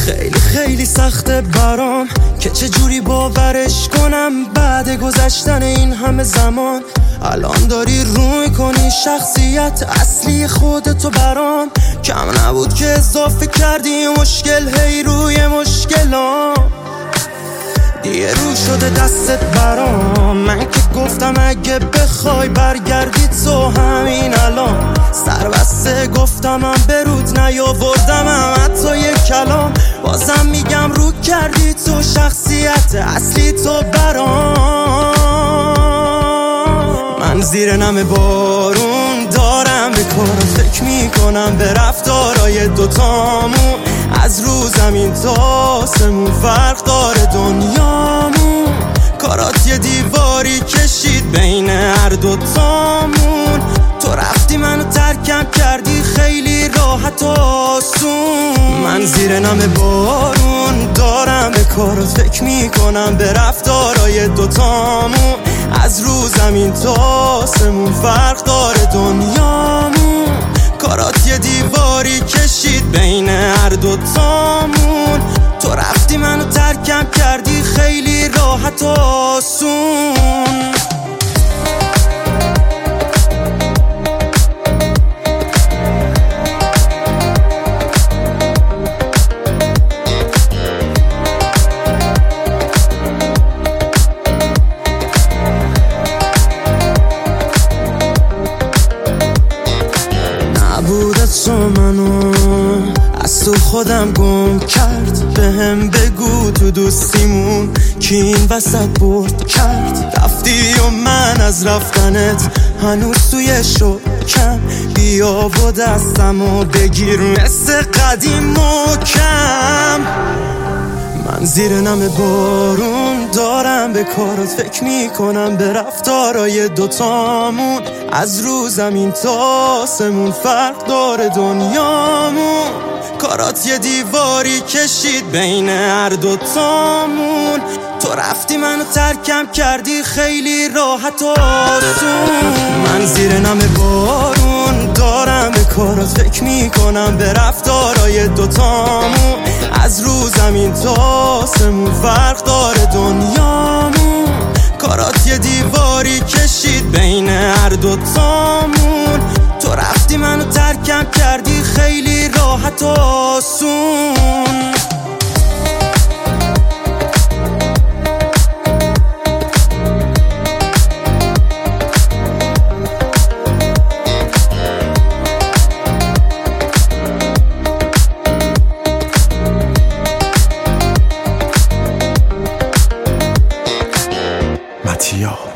خیلی خیلی سخته برام که چجوری باورش کنم بعد گذشتن این همه زمان الان داری روی کنی شخصیت اصلی خودتو برام. کم نبود که اضافه کردی مشکل هی روی مشکلام، دیگه رو شده دستت برام. من که گفتم اگه بخوای برگردی تو همین الان، سر بسته گفتم هم برود نیاوردم هم حتی یک کلام. بازم میگم رو کردی تو شخصیت اصلی تو برام. من زیر نم بارون دارم به کار فکر میکنم، به رفتارای دوتامون از رو زمین تا آسمون فرق داره دنیامون. کارات یه دیواری کشید بین هر دوتامون، تو رفتی منو ترکم کردی خیلی راحت و آسون. من زیر نم بارون دارم به کارات فکر میکنم، به رفتارای دوتامون از رو زمین تا آسمون فرق داره دنیامون. کارات یه دیواری کشید بین هر دوتامون، تو رفتی منو ترکم کردی خیلی راحت و آسون. نبودت تو منو از تو خودم گم کرد، بهم بگو تو دوستیمون کی این وسط برد کرد. رفتی و من از رفتنت هنوز توی شکم، بیا و دستمو بگیر مثل قدیم محکم. من زیر نم بارون دارم به کارات فکر میکنم، به رفتارای دوتامون از رو زمین تا آسمون فرق داره دنیامون. کارات یه دیواری کشید بین هر دوتامون، تو رفتی منو ترکم کردی خیلی راحت و آسون. من زیر نم بارون دارم به کارات فکر میکنم، به رفتارای دوتامون از رو زمین تا آسمون فرق داره دنیامون. کارات یه دیواری کشید بین هر دوتامون، تو رفتی منو ترکم کردی خیلی راحت و آسون. Mattia